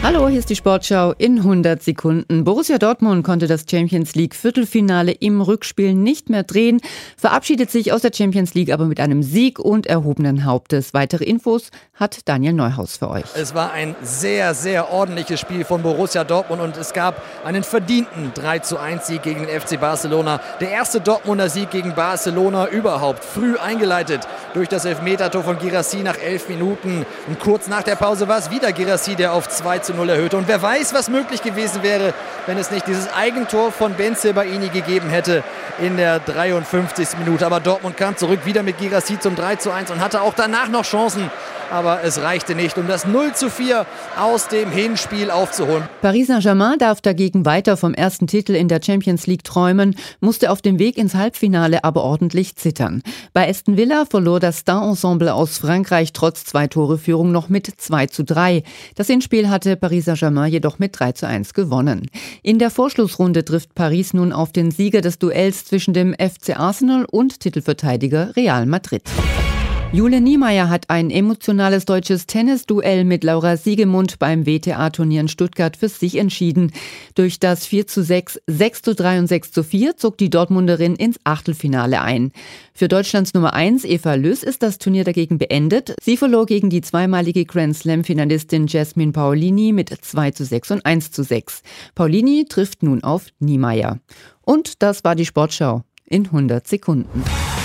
Hallo, hier ist die Sportschau in 100 Sekunden. Borussia Dortmund konnte das Champions League Viertelfinale im Rückspiel nicht mehr drehen, verabschiedet sich aus der Champions League aber mit einem Sieg und erhobenen Hauptes. Weitere Infos hat Daniel Neuhaus für euch. Es war ein sehr, sehr ordentliches Spiel von Borussia Dortmund und es gab einen verdienten 3:1 Sieg gegen den FC Barcelona. Der erste Dortmunder Sieg gegen Barcelona überhaupt, früh eingeleitet durch das Elfmetertor von Guirassy nach 11 Minuten. Und kurz nach der Pause war es wieder Guirassy, der auf 2:0 erhöhte. Und wer weiß, was möglich gewesen wäre, wenn es nicht dieses Eigentor von Bensebaini gegeben hätte in der 53. Minute. Aber Dortmund kam zurück, wieder mit Guirassy zum 3:1 und hatte auch danach noch Chancen. Aber es reichte nicht, um das 0:4 aus dem Hinspiel aufzuholen. Paris Saint-Germain darf dagegen weiter vom ersten Titel in der Champions League träumen, musste auf dem Weg ins Halbfinale aber ordentlich zittern. Bei Aston Villa verlor das Star-Ensemble aus Frankreich trotz 2-Tore-Führung noch mit 2:3. Das Hinspiel hatte Paris Saint-Germain jedoch mit 3:1 gewonnen. In der Vorschlussrunde trifft Paris nun auf den Sieger des Duells zwischen dem FC Arsenal und Titelverteidiger Real Madrid. Jule Niemeyer hat ein emotionales deutsches Tennisduell mit Laura Siegemund beim WTA-Turnier in Stuttgart für sich entschieden. Durch das 4:6, 6:3 und 6:4 zog die Dortmunderin ins Achtelfinale ein. Für Deutschlands Nummer 1 Eva Lüss ist das Turnier dagegen beendet. Sie verlor gegen die zweimalige Grand-Slam-Finalistin Jasmine Paolini mit 2:6 und 1:6. Paolini trifft nun auf Niemeyer. Und das war die Sportschau in 100 Sekunden.